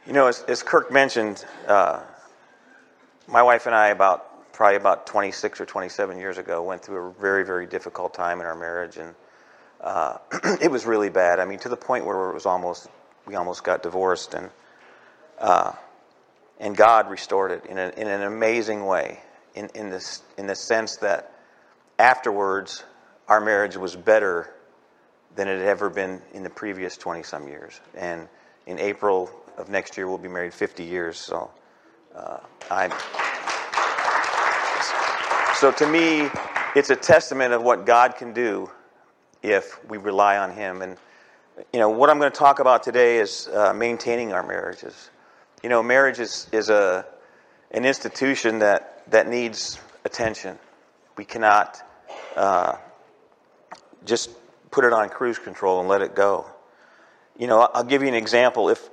As Kirk mentioned, my wife and I probably about 26 or 27 years ago went through a very, very difficult time in our marriage, and it was really bad. I mean, to the point where we almost got divorced, and God restored it in an amazing way, in the sense that afterwards our marriage was better than it had ever been in the previous 20-some years. And in April of next year, we'll be married 50 years. So, so to me, it's a testament of what God can do if we rely on Him. And what I'm going to talk about today is maintaining our marriages. Marriage is an institution that needs attention. We cannot just put it on cruise control and let it go. I'll give you an example. If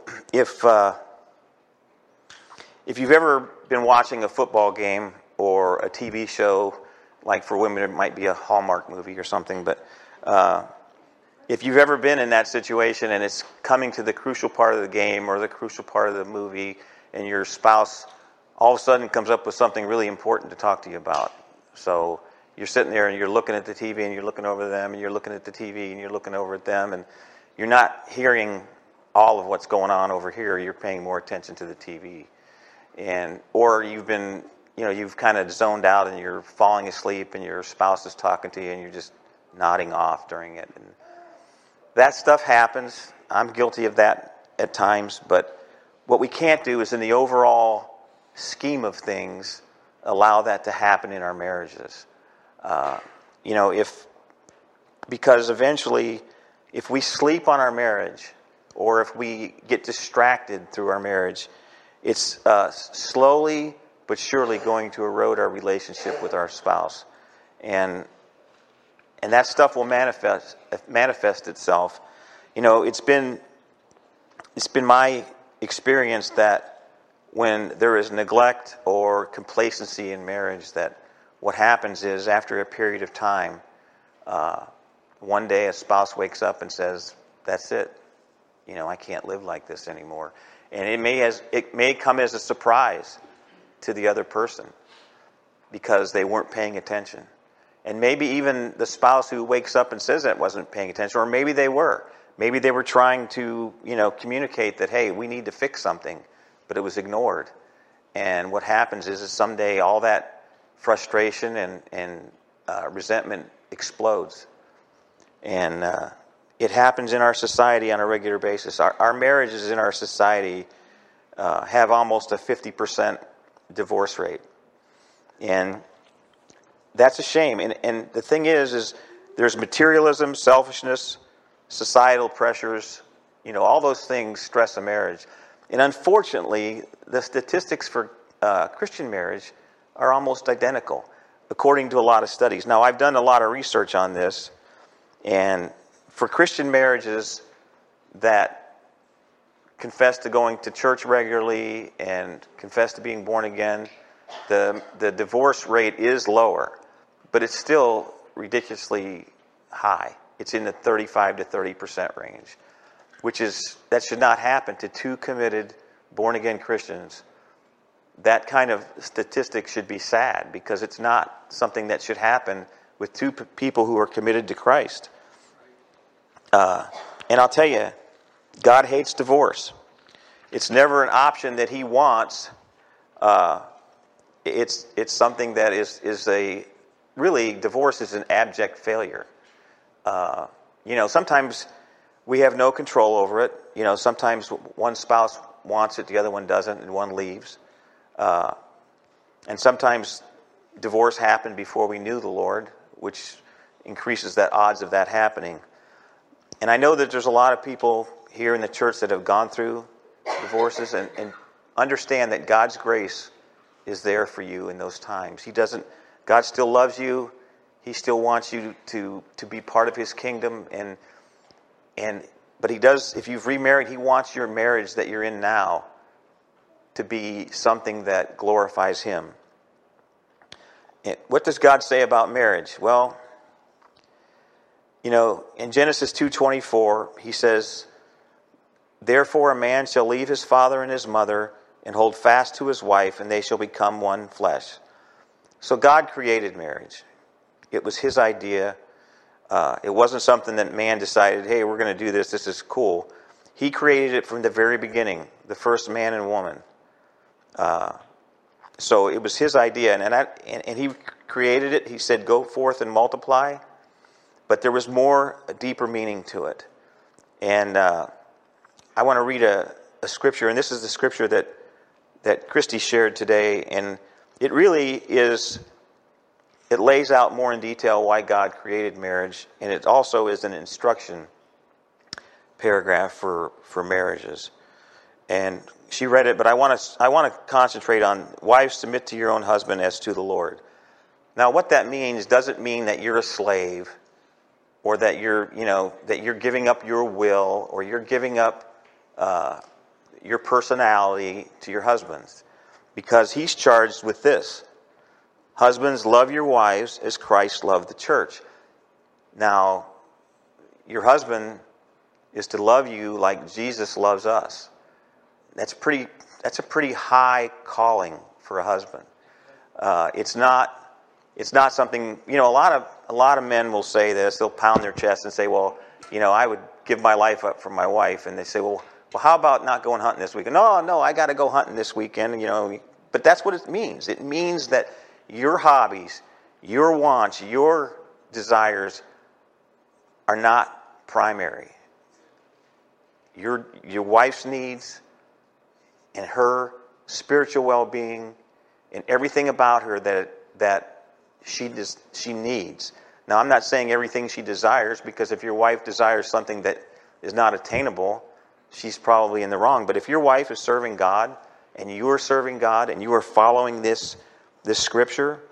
you've ever been watching a football game or a TV show, like for women it might be a Hallmark movie or something, but if you've ever been in that situation and it's coming to the crucial part of the game or the crucial part of the movie, and your spouse all of a sudden comes up with something really important to talk to you about. So you're sitting there and you're looking at the TV and you're looking over them and you're looking at the TV and you're looking over at them, and you're not hearing all of what's going on over here. You're paying more attention to the TV. Or you've been, you've kind of zoned out and you're falling asleep and your spouse is talking to you and you're just nodding off during it. And that stuff happens. I'm guilty of that at times, but what we can't do is, in the overall scheme of things, allow that to happen in our marriages. Because eventually, if we sleep on our marriage, or if we get distracted through our marriage, it's slowly but surely going to erode our relationship with our spouse, and that stuff will manifest itself. It's been my experience that when there is neglect or complacency in marriage, that what happens is, after a period of time, one day a spouse wakes up and says, "That's it. I can't live like this anymore." And it may come as a surprise to the other person because they weren't paying attention. And maybe even the spouse who wakes up and says that wasn't paying attention, or maybe they were. Maybe they were trying to, communicate that, hey, we need to fix something, but it was ignored. And what happens is someday all that frustration and resentment explodes. And it happens in our society on a regular basis. Our marriages in our society have almost a 50% divorce rate. And that's a shame. And the thing is there's materialism, selfishness, societal pressures, all those things stress a marriage. And unfortunately, the statistics for Christian marriage are almost identical, according to a lot of studies. Now, I've done a lot of research on this, and for Christian marriages that confess to going to church regularly and confess to being born again, the divorce rate is lower, but it's still ridiculously high. It's in the 35 to 30% range, that should not happen to two committed, born-again Christians. That kind of statistic should be sad, because it's not something that should happen with two people who are committed to Christ. And I'll tell you, God hates divorce. It's never an option that He wants. It's something that divorce is an abject failure. Sometimes we have no control over it. Sometimes one spouse wants it, the other one doesn't, and one leaves. And sometimes divorce happened before we knew the Lord, which increases that odds of that happening. And I know that there's a lot of people here in the church that have gone through divorces and understand that God's grace is there for you in those times. God still loves you. He still wants you to be part of His kingdom, but He does. If you've remarried, He wants your marriage that you're in now to be something that glorifies Him. What does God say about marriage? Well, in Genesis 2:24, He says, Therefore a man shall leave his father and his mother and hold fast to his wife, and they shall become one flesh. So God created marriage. It was his idea. It wasn't something that man decided, hey, we're going to do this. This is cool. He created it from the very beginning, the first man and woman. So it was his idea. And he created it. He said, go forth and multiply. But there was more, a deeper meaning to it. And I want to read a scripture. And this is the scripture that Christy shared today. And it really is... It lays out more in detail why God created marriage, and it also is an instruction paragraph for marriages. And she read it, but I want to concentrate on wives, submit to your own husband as to the Lord. Now, what that means doesn't mean that you're a slave, or that you're giving up your will, or you're giving up your personality to your husbands, because he's charged with this. Husbands, love your wives as Christ loved the church. Now, your husband is to love you like Jesus loves us. That's a pretty high calling for a husband. It's not something, a lot of men will say this. They'll pound their chest and say, well, I would give my life up for my wife. And they say, well, how about not going hunting this weekend? No, I got to go hunting this weekend. But that's what it means. It means that your hobbies, your wants, your desires are not primary. Your wife's needs and her spiritual well-being and everything about her that she needs. Now, I'm not saying everything she desires, because if your wife desires something that is not attainable, she's probably in the wrong. But if your wife is serving God and you are serving God and you are following this scripture,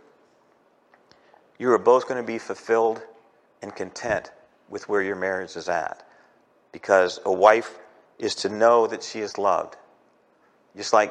you are both going to be fulfilled and content with where your marriage is at. Because a wife is to know that she is loved. Just like,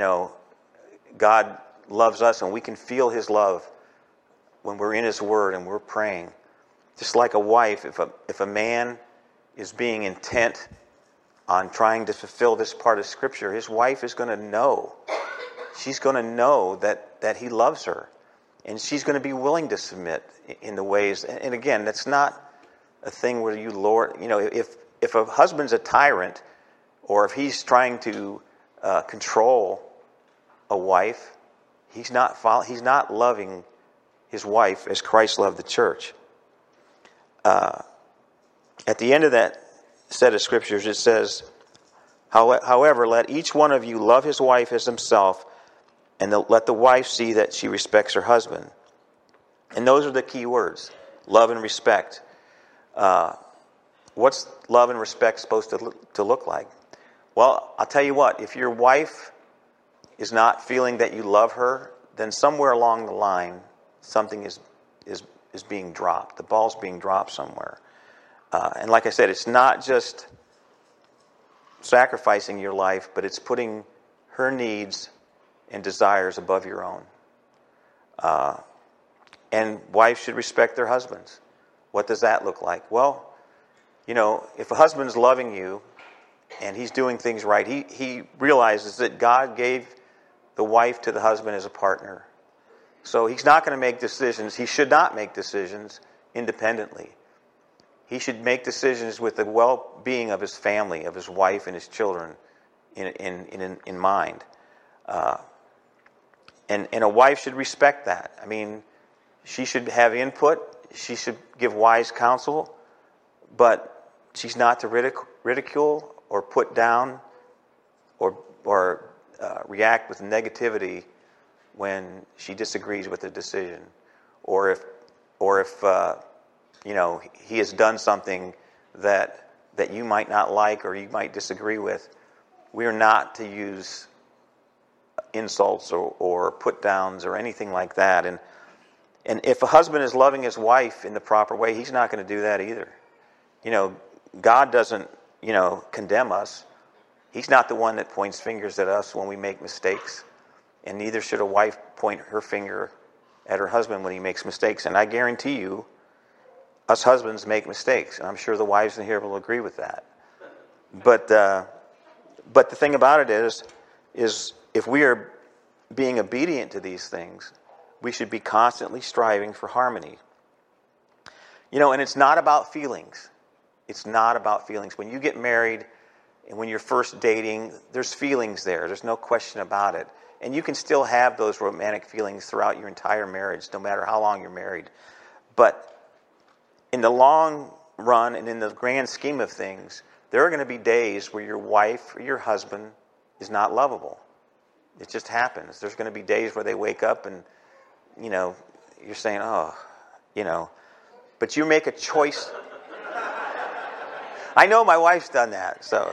God loves us, and we can feel his love when we're in his word and we're praying. Just like a wife, if a man is being intent on trying to fulfill this part of scripture, his wife is going to know. She's going to know that he loves her. And she's going to be willing to submit in the ways. And again, that's not a thing where you lord. If a husband's a tyrant, or if he's trying to control a wife, he's not loving his wife as Christ loved the church. At the end of that set of scriptures, it says, however, let each one of you love his wife as himself, and let the wife see that she respects her husband. And those are the key words, love and respect. What's love and respect supposed to look like? Well, I'll tell you what, if your wife is not feeling that you love her, then somewhere along the line, something is being dropped. The ball's being dropped somewhere. And like I said, it's not just sacrificing your life, but it's putting her needs and desires above your own. And wives should respect their husbands. What does that look like? Well, if a husband's loving you and he's doing things right, he realizes that God gave the wife to the husband as a partner. So he's not going to make decisions. He should not make decisions independently. He should make decisions with the well-being of his family, of his wife and his children in mind. And a wife should respect that. I mean, she should have input. She should give wise counsel. But she's not to ridicule or put down or react with negativity when she disagrees with a decision. Or if he has done something that you might not like or you might disagree with, we are not to use insults or put downs or anything like that. And if a husband is loving his wife in the proper way, he's not going to do that either. God doesn't, condemn us. He's not the one that points fingers at us when we make mistakes. And neither should a wife point her finger at her husband when he makes mistakes. And I guarantee you, us husbands make mistakes. And I'm sure the wives in here will agree with that. But But the thing about it is if we are being obedient to these things, we should be constantly striving for harmony. And it's not about feelings. It's not about feelings. When you get married and when you're first dating, there's feelings there. There's no question about it. And you can still have those romantic feelings throughout your entire marriage, no matter how long you're married. But in the long run and in the grand scheme of things, there are going to be days where your wife or your husband is not lovable. It just happens. There's going to be days where they wake up and, you're saying, but you make a choice. I know my wife's done that, so.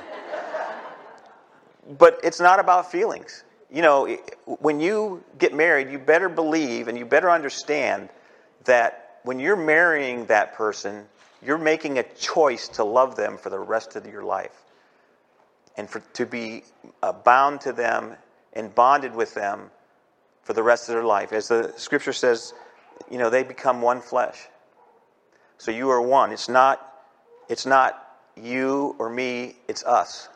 But it's not about feelings. When you get married, you better believe and you better understand that when you're marrying that person, you're making a choice to love them for the rest of your life. And to be bound to them and bonded with them for the rest of their life. As the scripture says, they become one flesh. So you are one. It's not you or me, it's us.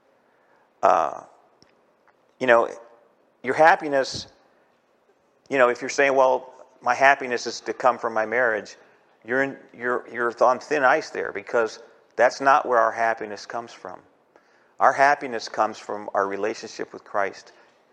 Your happiness, if you're saying, well, my happiness is to come from my marriage, you're on thin ice there, because that's not where our happiness comes from. Our happiness comes from our relationship with Christ.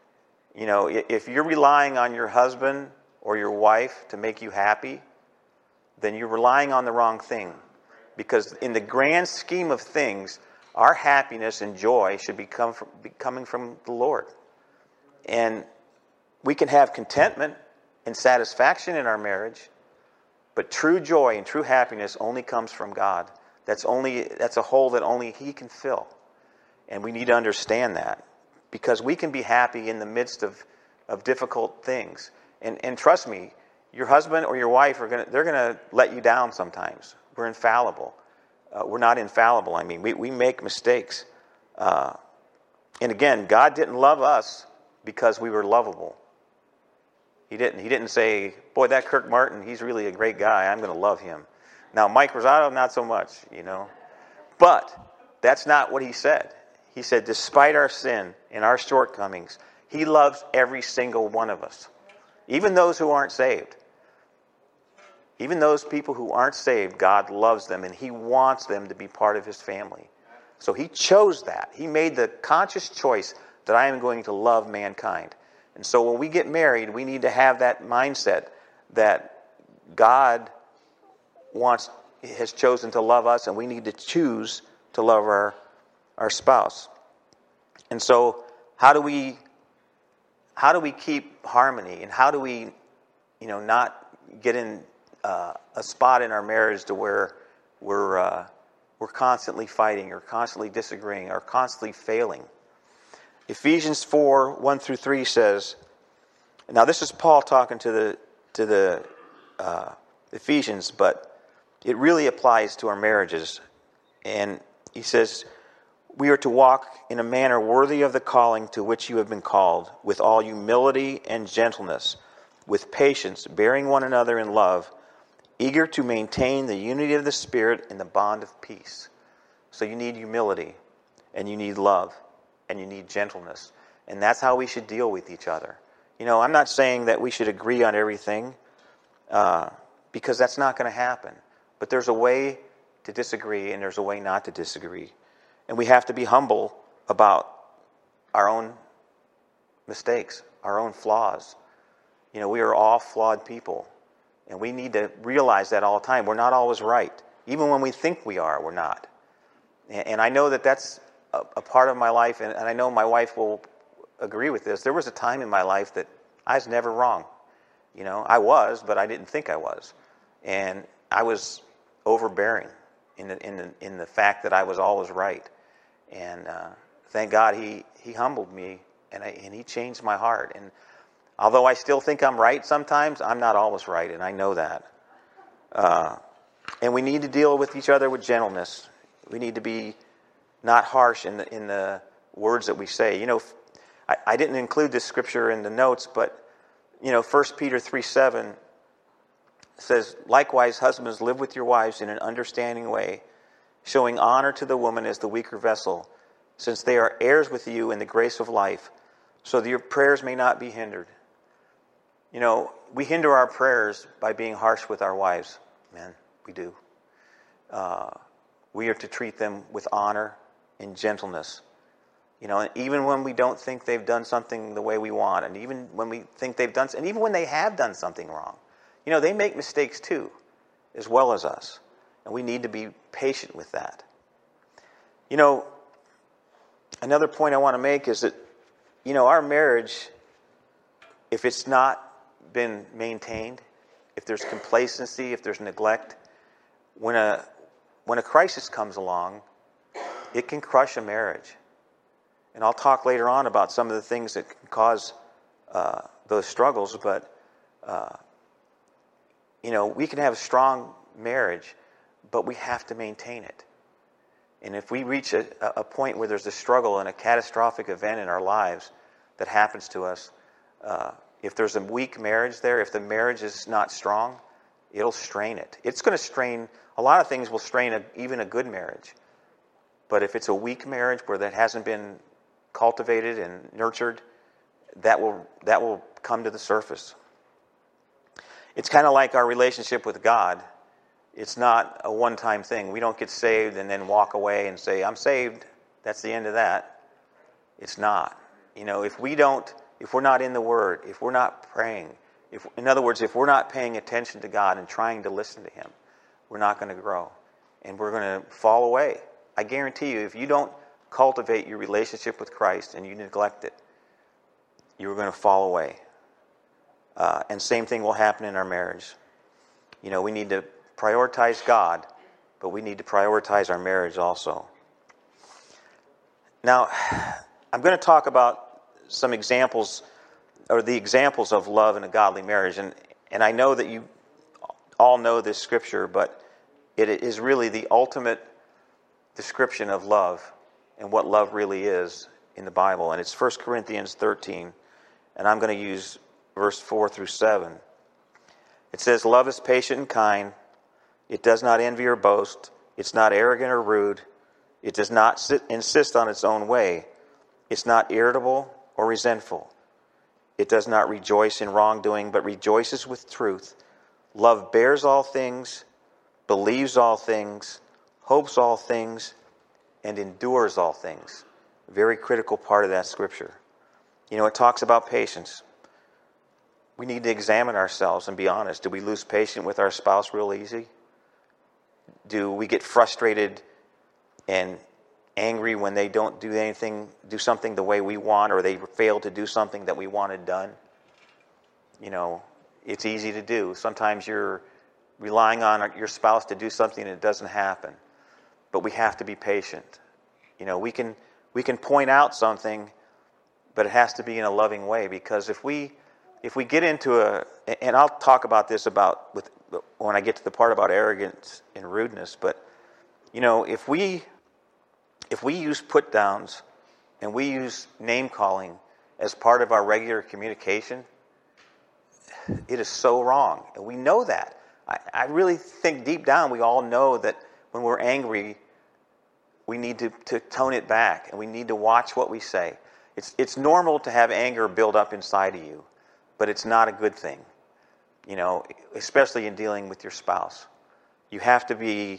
If you're relying on your husband or your wife to make you happy, then you're relying on the wrong thing. Because in the grand scheme of things, our happiness and joy should be coming from the Lord. And we can have contentment and satisfaction in our marriage, but true joy and true happiness only comes from God. That's a hole that only He can fill. And we need to understand that, because we can be happy in the midst of difficult things. And trust me, your husband or your wife they're gonna let you down sometimes. We're infallible. We're not infallible. I mean, we make mistakes. And again, God didn't love us because we were lovable. He didn't. He didn't say, boy, that Kirk Martin, he's really a great guy. I'm going to love him. Now, Mike Rosado, not so much, But that's not what He said. He said, despite our sin and our shortcomings, He loves every single one of us. Even those who aren't saved. Even those people who aren't saved, God loves them, and He wants them to be part of His family. So He chose that. He made the conscious choice that I am going to love mankind. And so when we get married, we need to have that mindset that God has chosen to love us, and we need to choose to love our spouse. And so how do we keep harmony, and how do we not get in a spot in our marriage to where we're constantly fighting or constantly disagreeing or constantly failing? Ephesians 4:1-3 says, now this is Paul talking to the Ephesians, but it really applies to our marriages. And he says, we are to walk in a manner worthy of the calling to which you have been called, with all humility and gentleness, with patience, bearing one another in love, eager to maintain the unity of the Spirit in the bond of peace. So you need humility, and you need love, and you need gentleness. And that's how we should deal with each other. I'm not saying that we should agree on everything, because that's not going to happen. But there's a way to disagree, and there's a way not to disagree. And we have to be humble about our own mistakes, our own flaws. We are all flawed people. And we need to realize that all the time. We're not always right. Even when we think we are, we're not. And I know that that's a part of my life, and I know my wife will agree with this. There was a time in my life that I was never wrong. I was, but I didn't think I was. And I was overbearing in the fact that I was always right. And thank God He humbled me, and He changed my heart. And although I still think I'm right sometimes, I'm not always right, and I know that. And we need to deal with each other with gentleness. We need to be not harsh in the words that we say. I didn't include this scripture in the notes, but 1 Peter 3:7 says, likewise, husbands, live with your wives in an understanding way, showing honor to the woman as the weaker vessel, since they are heirs with you in the grace of life, so that your prayers may not be hindered. You know, we hinder our prayers by being harsh with our wives. Man, we do. We are to treat them with honor and gentleness. You know, even when we don't think they've done something the way we want, and even when we think they've done, and even when they have done something wrong. You know, they make mistakes too, as well as us. And we need to be patient with that. You know, another point I want to make is that, you know, our marriage, if it's not been maintained, if there's complacency, if there's neglect, when a crisis comes along, it can crush a marriage. And I'll talk later on about some of the things that can cause those struggles, but you know, we can have a strong marriage, but we have to maintain it. And if we reach a point where there's a struggle and a catastrophic event in our lives that happens to us, if there's a weak marriage there, if the marriage is not strong, it'll strain it. It's going to strain, a lot of things will strain even a good marriage. But if it's a weak marriage where that hasn't been cultivated and nurtured, that will come to the surface. It's kind of like our relationship with God. It's not a one-time thing. We don't get saved and then walk away and say, I'm saved. That's the end of that. It's not. You know, if we're not in the Word, if we're not praying, in other words, if we're not paying attention to God and trying to listen to Him, we're not going to grow. And we're going to fall away. I guarantee you, if you don't cultivate your relationship with Christ and you neglect it, you're going to fall away. And same thing will happen in our marriage. You know, we need to prioritize God, but we need to prioritize our marriage also. Now, I'm going to talk about some examples, or the examples of love in a godly marriage. And I know that you all know this scripture, but it is really the ultimate description of love and what love really is in the Bible. And it's 1 Corinthians 13. And I'm going to use verse 4 through 7. It says, love is patient and kind. It does not envy or boast. It's not arrogant or rude. It does not insist on its own way. It's not irritable or resentful. It does not rejoice in wrongdoing, but rejoices with truth. Love bears all things, believes all things, hopes all things, and endures all things. Very critical part of that scripture. You know, it talks about patience. We need to examine ourselves and be honest. Do we lose patience with our spouse real easy? Do we get frustrated and angry when they don't do something the way we want, or they fail to do something that we wanted done? You know, it's easy to do. Sometimes you're relying on your spouse to do something and it doesn't happen. But we have to be patient. You know, we can point out something, but it has to be in a loving way, because if we get into and I'll talk about this when I get to the part about arrogance and rudeness, but you know, if we use put downs and we use name calling as part of our regular communication, it is so wrong. And we know that. I really think deep down we all know that when we're angry, we need to tone it back, and we need to watch what we say. It's normal to have anger build up inside of you, but it's not a good thing. You know, especially in dealing with your spouse. You have to be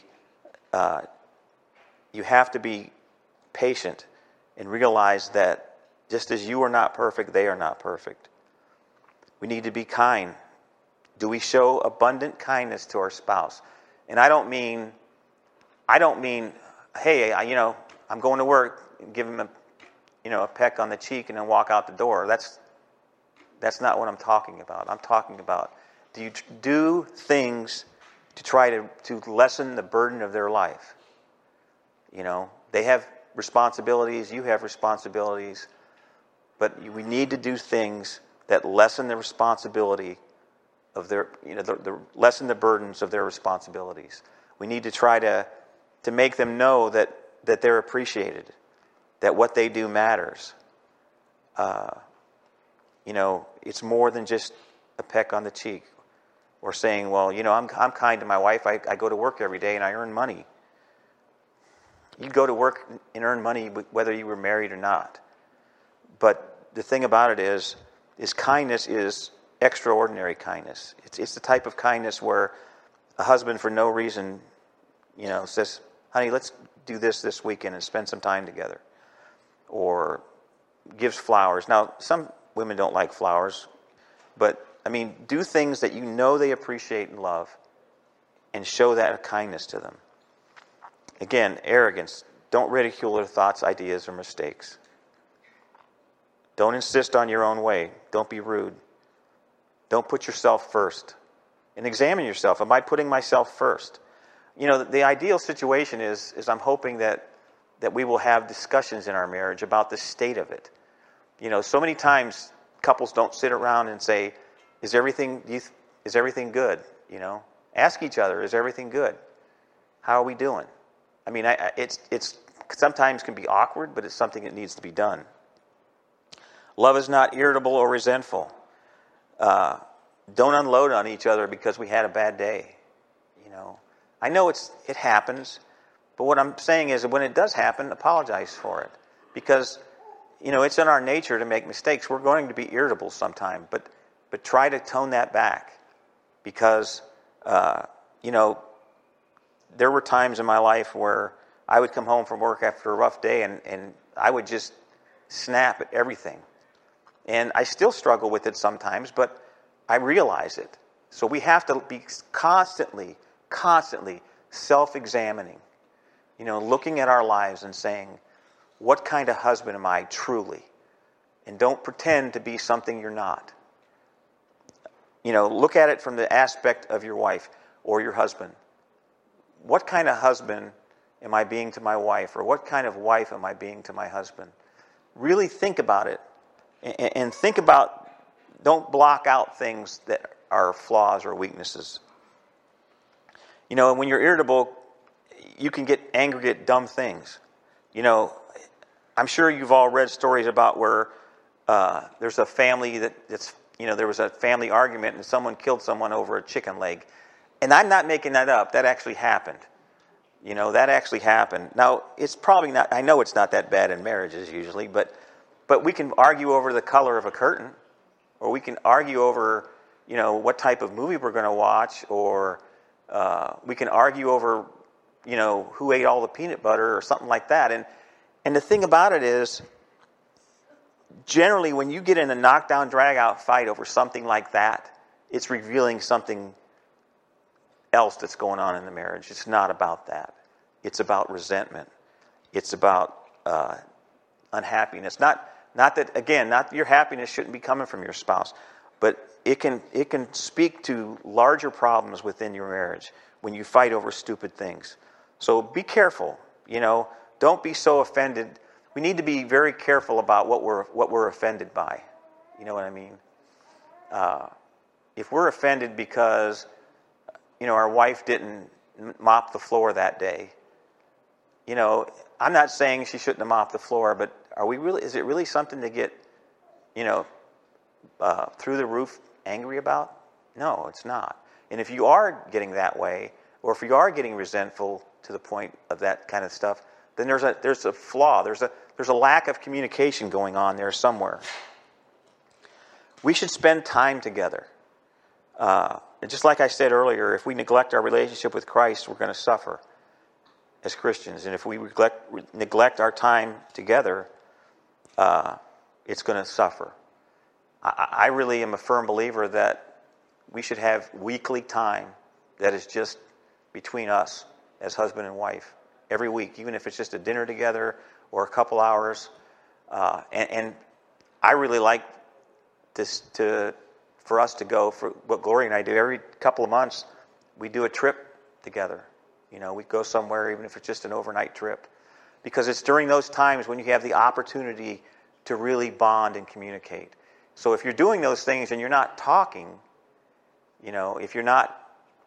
patient and realize that just as you are not perfect, they are not perfect. We need to be kind. Do we show abundant kindness to our spouse? And I don't mean, hey, I'm going to work, and give him a peck on the cheek and then walk out the door. That's not what I'm talking about. I'm talking about, do you do things to try to lessen the burden of their life? You know, they have responsibilities, you have responsibilities, but we need to do things that lessen the responsibility of their, lessen the burdens of their responsibilities. We need to try to make them know that they're appreciated, that what they do matters. It's more than just a peck on the cheek, or saying, well, I'm kind to my wife. I go to work every day and I earn money. You go to work and earn money whether you were married or not. But the thing about it is kindness is extraordinary kindness. It's the type of kindness where a husband, for no reason, says, honey, let's do this weekend and spend some time together. Or gives flowers. Now, some women don't like flowers, but, do things that you know they appreciate and love and show that kindness to them. Again, arrogance. Don't ridicule their thoughts, ideas, or mistakes. Don't insist on your own way. Don't be rude. Don't put yourself first. And examine yourself. Am I putting myself first? The ideal situation is I'm hoping that we will have discussions in our marriage about the state of it. So many times couples don't sit around and say, is everything good? Ask each other, is everything good? How are we doing? It's sometimes can be awkward, but it's something that needs to be done. Love is not irritable or resentful. Don't unload on each other because we had a bad day. I know it happens, but what I'm saying is that when it does happen, apologize for it. Because, it's in our nature to make mistakes. We're going to be irritable sometime, but try to tone that back. Because, there were times in my life where I would come home from work after a rough day and I would just snap at everything. And I still struggle with it sometimes, but I realize it. So we have to be constantly self-examining. Looking at our lives and saying, what kind of husband am I truly? And don't pretend to be something you're not. Look at it from the aspect of your wife or your husband. What kind of husband am I being to my wife? Or what kind of wife am I being to my husband? Really think about it. And think about, don't block out things that are flaws or weaknesses. When you're irritable, you can get angry at dumb things. I'm sure you've all read stories about where there's a family there was a family argument and someone killed someone over a chicken leg. And I'm not making that up. That actually happened. That actually happened. Now, it's probably not, I know it's not that bad in marriages usually, but we can argue over the color of a curtain, or we can argue over, what type of movie we're going to watch, or we can argue over, who ate all the peanut butter or something like that. And the thing about it is, generally when you get in a knockdown, drag-out fight over something like that, it's revealing something else that's going on in the marriage. It's not about that. It's about resentment. It's about unhappiness. Not your happiness shouldn't be coming from your spouse, but it can speak to larger problems within your marriage when you fight over stupid things. So be careful. Don't be so offended. We need to be very careful about what we're offended by. You know what I mean? If we're offended because our wife didn't mop the floor that day, I'm not saying she shouldn't have mopped the floor, but is it really something to get, through the roof angry about? No, it's not. And if you are getting that way, or if you are getting resentful to the point of that kind of stuff, then there's a flaw. There's a lack of communication going on there somewhere. We should spend time together. And just like I said earlier, if we neglect our relationship with Christ, we're going to suffer as Christians. And if we neglect our time together, it's going to suffer. I really am a firm believer that we should have weekly time that is just between us as husband and wife every week, even if it's just a dinner together or a couple hours. And I really like this for us to go, for what Gloria and I do every couple of months. We do a trip together. We go somewhere, even if it's just an overnight trip, because it's during those times when you have the opportunity to really bond and communicate. So if you're doing those things and you're not talking, if you're not,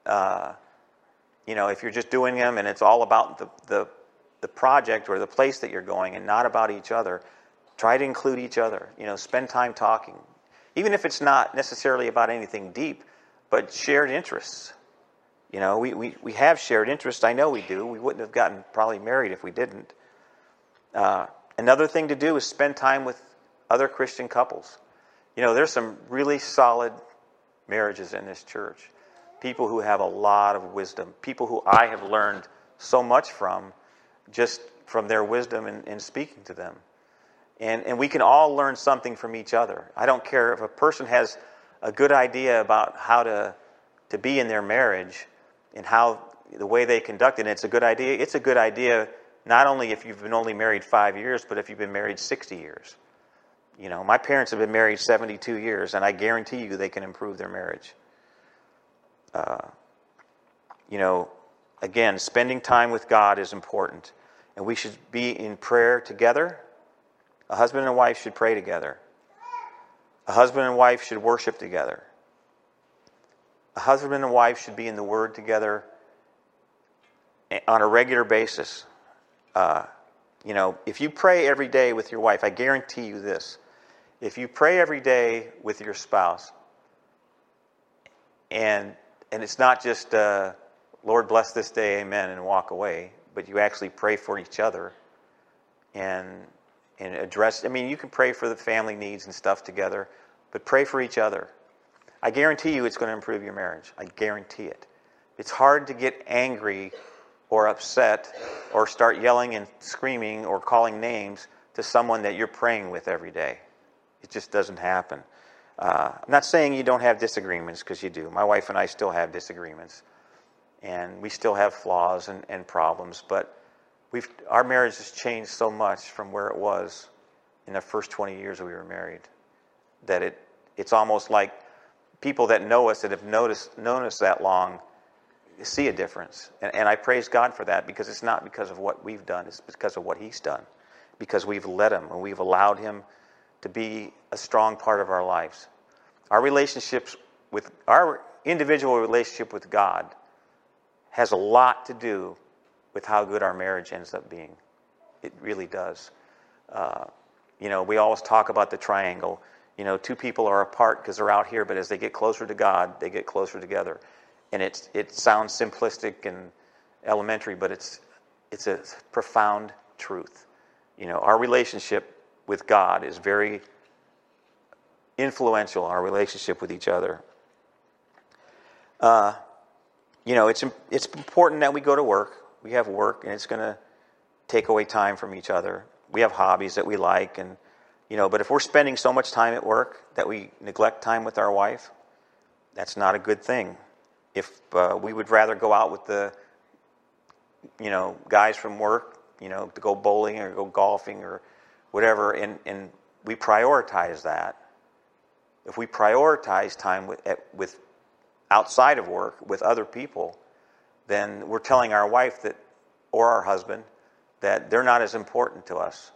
if you're just doing them and it's all about the project or the place that you're going and not about each other, try to include each other. Spend time talking. Even if it's not necessarily about anything deep, but shared interests. We have shared interests. I know we do. We wouldn't have gotten probably married if we didn't. Another thing to do is spend time with other Christian couples. There's some really solid marriages in this church. People who have a lot of wisdom. People who I have learned so much from, just from their wisdom in speaking to them. And we can all learn something from each other. I don't care if a person has a good idea about how to be in their marriage and how the way they conduct it, and it's a good idea. It's a good idea not only if you've been only married 5 years, but if you've been married 60 years. My parents have been married 72 years, and I guarantee you they can improve their marriage. Again, spending time with God is important. And we should be in prayer together. A husband and a wife should pray together. A husband and wife should worship together. A husband and a wife should be in the Word together on a regular basis. If you pray every day with your wife, I guarantee you this. If you pray every day with your spouse, and it's not just, Lord bless this day, amen, and walk away, but you actually pray for each other and address, you can pray for the family needs and stuff together, but pray for each other. I guarantee you it's going to improve your marriage. I guarantee it. It's hard to get angry or upset or start yelling and screaming or calling names to someone that you're praying with every day. It just doesn't happen. I'm not saying you don't have disagreements, because you do. My wife and I still have disagreements. And we still have flaws and problems. But our marriage has changed so much from where it was in the first 20 years we were married, that it's almost like people that know us, that have known us that long, see a difference. And I praise God for that, because it's not because of what we've done. It's because of what He's done. Because we've let Him, and we've allowed Him to be a strong part of our lives. Our individual relationship with God has a lot to do with how good our marriage ends up being. It really does. We always talk about the triangle. Two people are apart because they're out here, but as they get closer to God, they get closer together. And it sounds simplistic and elementary, but it's a profound truth. Our relationship with God is very influential in our relationship with each other. It's important that we go to work. We have work, and it's going to take away time from each other. We have hobbies that we like, but if we're spending so much time at work that we neglect time with our wife, that's not a good thing. If we would rather go out with the, guys from work, to go bowling or go golfing or whatever, and we prioritize that. If we prioritize time with outside of work with other people, then we're telling our wife or our husband that they're not as important to us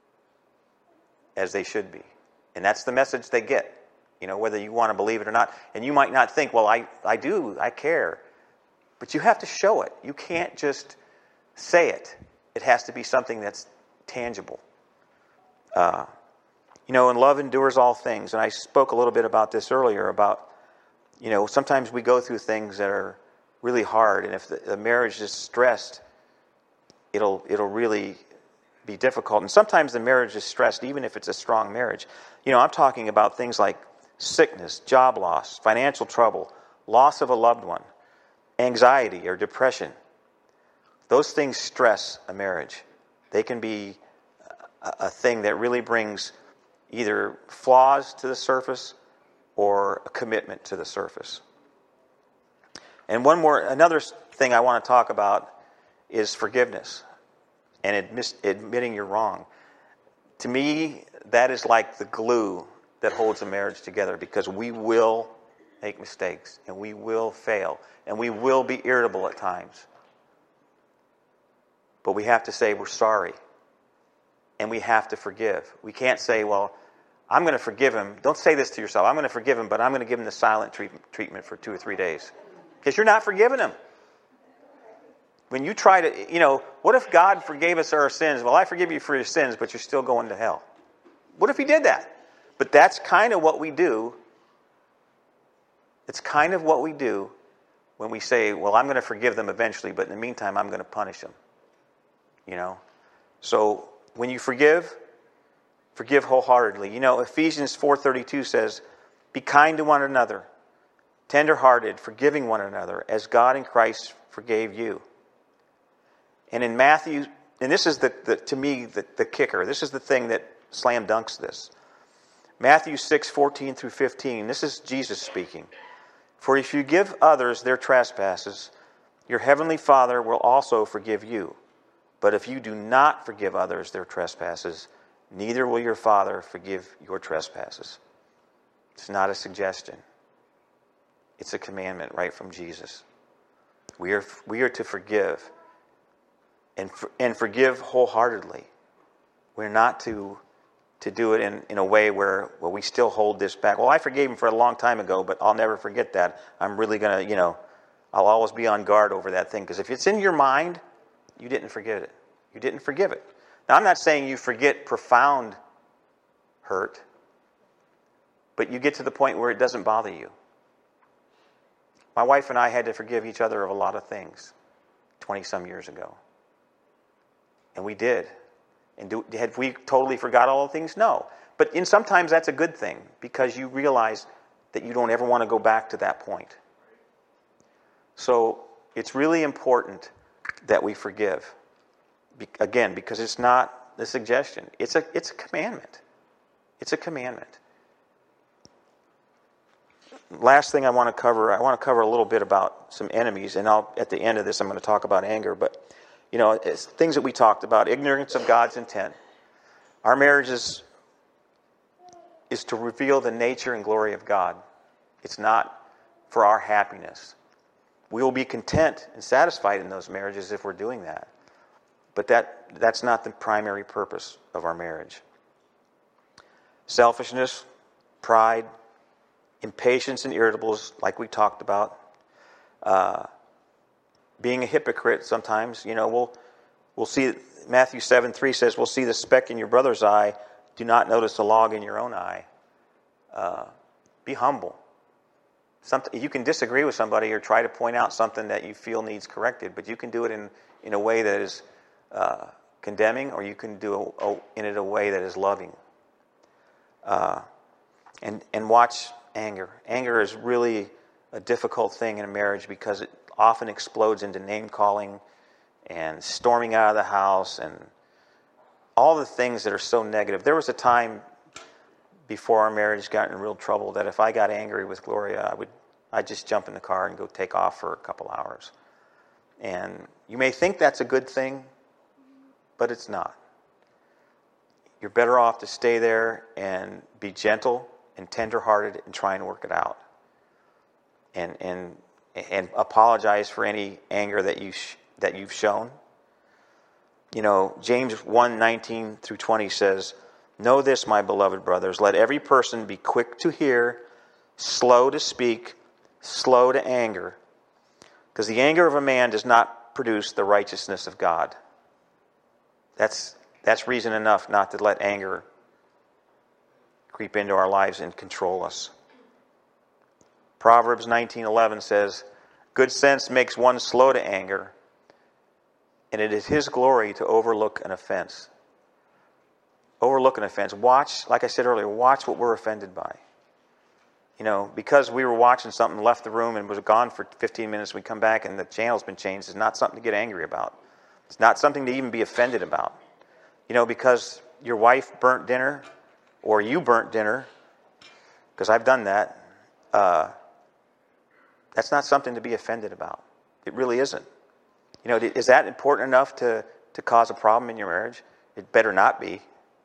as they should be. And that's the message they get, whether you want to believe it or not. And you might not think, well, I do, I care. But you have to show it. You can't just say it. It has to be something that's tangible. And love endures all things. And I spoke a little bit about this earlier, about, sometimes we go through things that are really hard. And if the marriage is stressed, it'll really be difficult. And sometimes the marriage is stressed, even if it's a strong marriage. I'm talking about things like sickness, job loss, financial trouble, loss of a loved one, anxiety or depression. Those things stress a marriage. They can be a thing that really brings either flaws to the surface or a commitment to the surface. And another thing I want to talk about is forgiveness and admitting you're wrong. To me, that is like the glue that holds a marriage together, because we will make mistakes and we will fail and we will be irritable at times. But we have to say we're sorry, and we have to forgive. We can't say, well, I'm going to forgive him. Don't say this to yourself. I'm going to forgive him, but I'm going to give him the silent treatment for 2 or 3 days. Because you're not forgiving him. When you try to, what if God forgave us our sins? Well, I forgive you for your sins, but you're still going to hell. What if he did that? But that's kind of what we do. It's kind of what we do when we say, well, I'm going to forgive them eventually, but in the meantime, I'm going to punish them. So when you forgive wholeheartedly. Ephesians 4:32 says, be kind to one another, tender-hearted, forgiving one another, as God in Christ forgave you. And in Matthew, and this is to me the kicker. This is the thing that slam dunks this. Matthew 6:14 through 15. This is Jesus speaking. For if you give others their trespasses, your heavenly Father will also forgive you. But if you do not forgive others their trespasses, neither will your Father forgive your trespasses. It's not a suggestion. It's a commandment right from Jesus. We are to forgive and forgive wholeheartedly. We're not to do it in a way where we still hold this back. Well, I forgave him for a long time ago, but I'll never forget that. I'm really going to, I'll always be on guard over that thing. Because if it's in your mind, you didn't forget it. You didn't forgive it. Now, I'm not saying you forget profound hurt, but you get to the point where it doesn't bother you. My wife and I had to forgive each other of a lot of things 20-some years ago. And we did. And had we totally forgot all the things? No. But sometimes that's a good thing, because you realize that you don't ever want to go back to that point. So it's really important that we forgive. Again, because it's not a suggestion. It's a commandment. It's a commandment. Last thing I want to cover a little bit about some enemies, and at the end of this I'm going to talk about anger, but it's things that we talked about. Ignorance of God's intent. Our marriage is to reveal the nature and glory of God. It's not for our happiness. We will be content and satisfied in those marriages if we're doing that. But that's not the primary purpose of our marriage. Selfishness, pride, impatience and irritables, like we talked about. Being a hypocrite sometimes, we'll see, Matthew 7:3 says, we'll see the speck in your brother's eye, do not notice the log in your own eye. Be humble. You can disagree with somebody or try to point out something that you feel needs corrected, but you can do it in a way that is condemning, or you can do it in a way that is loving. And watch anger. Anger is really a difficult thing in a marriage, because it often explodes into name-calling and storming out of the house and all the things that are so negative. There was a time before our marriage got in real trouble that if I got angry with Gloria, I'd just jump in the car and go take off for a couple hours. And you may think that's a good thing, but it's not. You're better off to stay there and be gentle and tender-hearted and try and work it out. And apologize for any anger that you've shown. James 1:19 through 20 says, know this, my beloved brothers, let every person be quick to hear, slow to speak, slow to anger, because the anger of a man does not produce the righteousness of God. That's reason enough not to let anger creep into our lives and control us. Proverbs 19:11 says, good sense makes one slow to anger, and it is his glory to overlook an offense. Overlook an offense. Watch, like I said earlier, watch what we're offended by. Because we were watching something, left the room and was gone for 15 minutes, we come back and the channel's been changed. It's not something to get angry about. It's not something to even be offended about. Because your wife burnt dinner, or you burnt dinner, because I've done that, that's not something to be offended about. It really isn't. Is that important enough to cause a problem in your marriage? It better not be.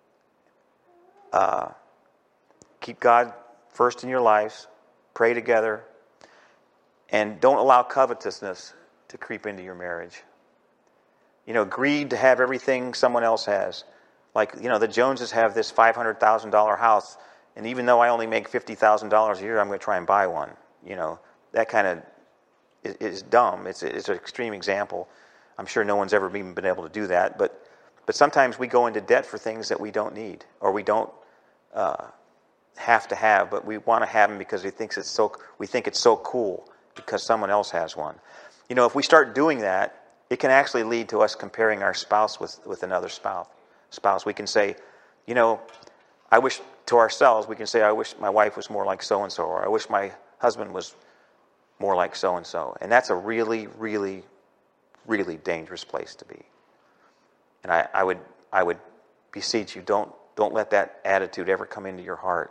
Keep God first in your lives. Pray together. And don't allow covetousness to creep into your marriage. Greed to have everything someone else has. Like, the Joneses have this $500,000 house, and even though I only make $50,000 a year, I'm going to try and buy one. That kind of is dumb. It's an extreme example. I'm sure no one's ever even been able to do that. But sometimes we go into debt for things that we don't need, or we don't have to have, but we want to have them because we think it's so cool because someone else has one. You know, if we start doing that, it can actually lead to us comparing our spouse with another spouse. We can say, you know, I wish my wife was more like so-and-so, or I wish my husband was more like so-and-so. And that's a really, really, really dangerous place to be. And I would beseech you, don't let that attitude ever come into your heart.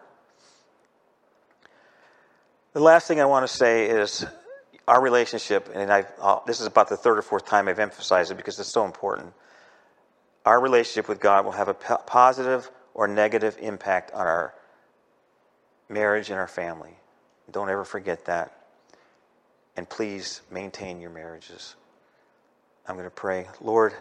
The last thing I want to say is our relationship, and this is about the third or fourth time I've emphasized it because it's so important. Our relationship with God will have a positive or negative impact on our marriage and our family. Don't ever forget that. And please maintain your marriages. I'm going to pray. Lord,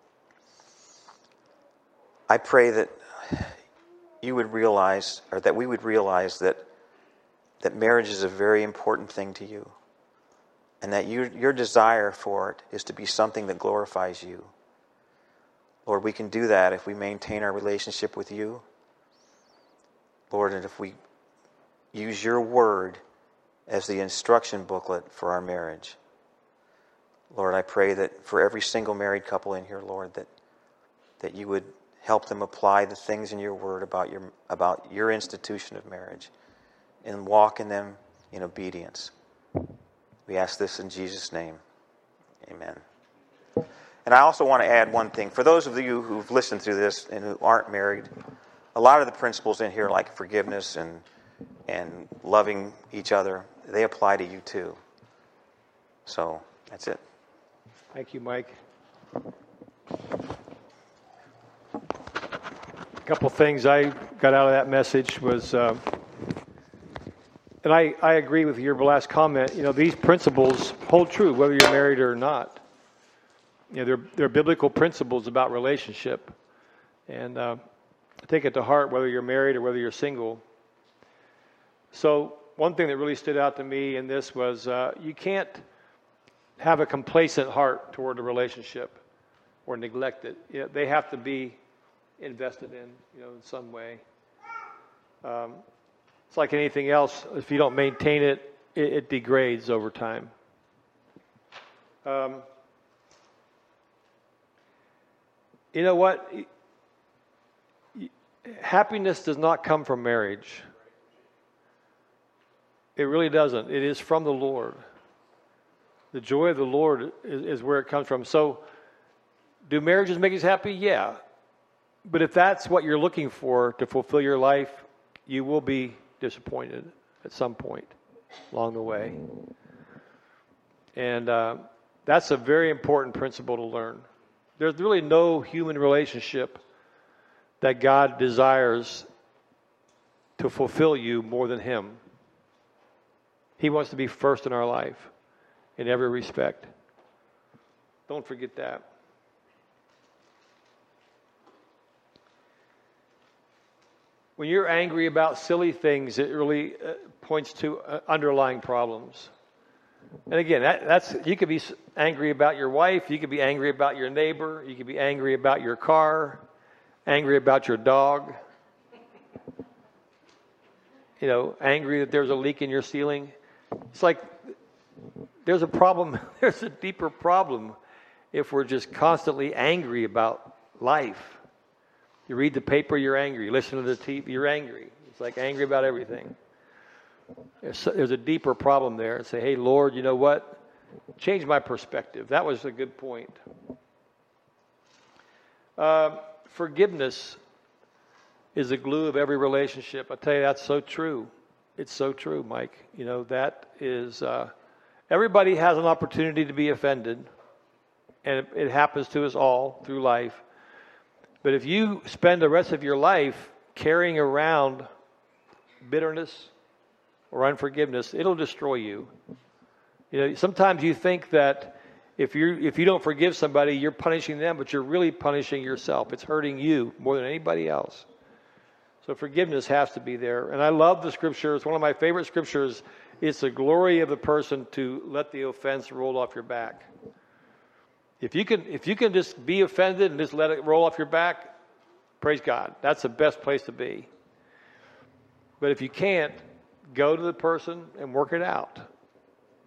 I pray that you would realize, or that we would realize that marriage is a very important thing to you. And that your desire for it is to be something that glorifies you. Lord, we can do that if we maintain our relationship with you. Lord, and if we use your word as the instruction booklet for our marriage. Lord, I pray that for every single married couple in here, Lord, that you would help them apply the things in your word about your institution of marriage and walk in them in obedience. We ask this in Jesus' name. Amen. And I also want to add one thing. For those of you who've listened through this and who aren't married, a lot of the principles in here, like forgiveness and loving each other, they apply to you too. So that's it. Thank you, Mike. A couple things I got out of that message was, and I agree with your last comment. You know, these principles hold true whether you're married or not. You know, they're biblical principles about relationship, and take it to heart whether you're married or whether you're single. So one thing that really stood out to me in this was you can't have a complacent heart toward a relationship or neglect it. You know, they have to be invested in, in some way. It's like anything else. If you don't maintain it, it degrades over time. You know what? Happiness does not come from marriage. It really doesn't. It is from the Lord. The joy of the Lord is where it comes from. So, do marriages make us happy? Yeah. But if that's what you're looking for to fulfill your life, you will be disappointed at some point along the way. And that's a very important principle to learn. There's really no human relationship that God desires to fulfill you more than Him. He wants to be first in our life in every respect. Don't forget that. When you're angry about silly things, it really points to underlying problems. And again, that's you could be angry about your wife, you could be angry about your neighbor, you could be angry about your car, angry about your dog. Angry that there's a leak in your ceiling. It's like there's a problem, there's a deeper problem if we're just constantly angry about life. You read the paper, you're angry. You listen to the TV, you're angry. It's like angry about everything. There's a deeper problem there. And say, hey, Lord, you know what? Change my perspective. That was a good point. Forgiveness is the glue of every relationship. I tell you, that's so true. It's so true, Mike. That is, everybody has an opportunity to be offended. And it happens to us all through life. But if you spend the rest of your life carrying around bitterness or unforgiveness, it'll destroy you. Sometimes you think that if you don't forgive somebody, you're punishing them, but you're really punishing yourself. It's hurting you more than anybody else. So forgiveness has to be there. And I love the scripture. It's one of my favorite scriptures. It's the glory of the person to let the offense roll off your back. If you can just be offended and just let it roll off your back, praise God. That's the best place to be. But if you can't, go to the person and work it out.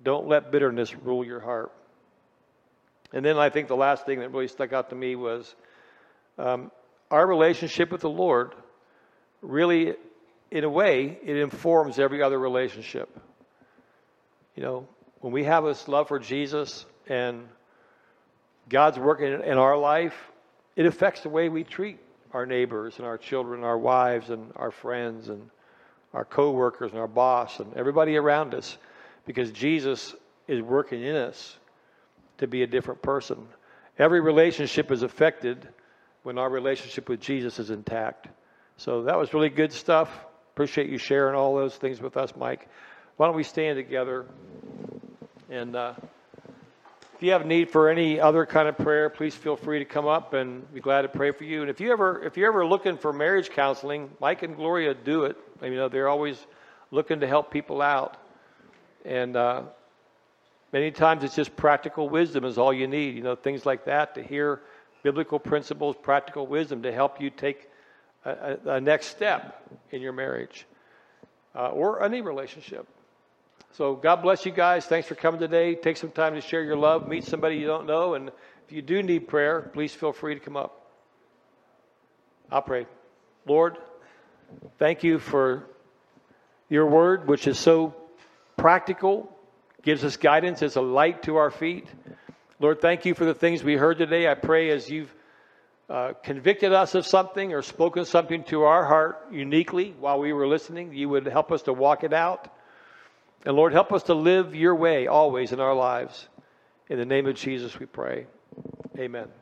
Don't let bitterness rule your heart. And then I think the last thing that really stuck out to me was our relationship with the Lord really, in a way, it informs every other relationship. You know, when we have this love for Jesus and God's working in our life, it affects the way we treat our neighbors and our children, our wives and our friends and our co-workers and our boss and everybody around us, because Jesus is working in us to be a different person. Every relationship is affected when our relationship with Jesus is intact. So that was really good stuff. Appreciate you sharing all those things with us, Mike. Why don't we stand together? And if you have a need for any other kind of prayer, please feel free to come up and be glad to pray for you. And if you're ever looking for marriage counseling, Mike and Gloria do it. You know, they're always looking to help people out. And many times it's just practical wisdom is all you need. You know, things like that, to hear biblical principles, practical wisdom to help you take a next step in your marriage or any relationship. So God bless you guys. Thanks for coming today. Take some time to share your love. Meet somebody you don't know. And if you do need prayer, please feel free to come up. I'll pray. Lord, thank you for your word, which is so practical, gives us guidance as a light to our feet. Lord, thank you for the things we heard today. I pray as you've convicted us of something or spoken something to our heart uniquely while we were listening, you would help us to walk it out. And Lord, help us to live your way always in our lives. In the name of Jesus we pray. Amen.